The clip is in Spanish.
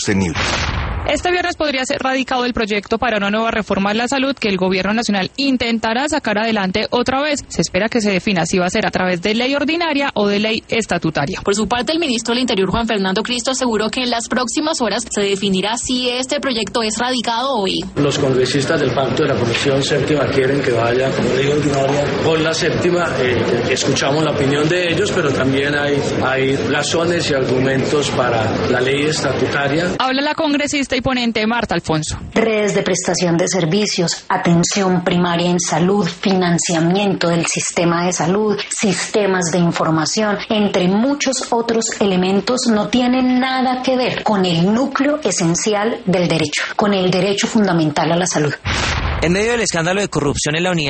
sostenibles. Este viernes podría ser radicado el proyecto para una nueva reforma de la salud que el gobierno nacional intentará sacar adelante otra vez. Se espera que se defina si va a ser a través de ley ordinaria o de ley estatutaria. Por su parte, el ministro del Interior, Juan Fernando Cristo, aseguró que en las próximas horas se definirá si este proyecto es radicado hoy. Los congresistas del Pacto de la Comisión Séptima quieren que vaya como ley ordinaria con la séptima. Escuchamos la opinión de ellos, pero también hay razones y argumentos para la ley estatutaria. Habla la congresista y ponente Marta Alfonso. Redes de prestación de servicios, atención primaria en salud, financiamiento del sistema de salud, sistemas de información, entre muchos otros elementos, no tienen nada que ver con el núcleo esencial del derecho, con el derecho fundamental a la salud. En medio del escándalo de corrupción en la unidad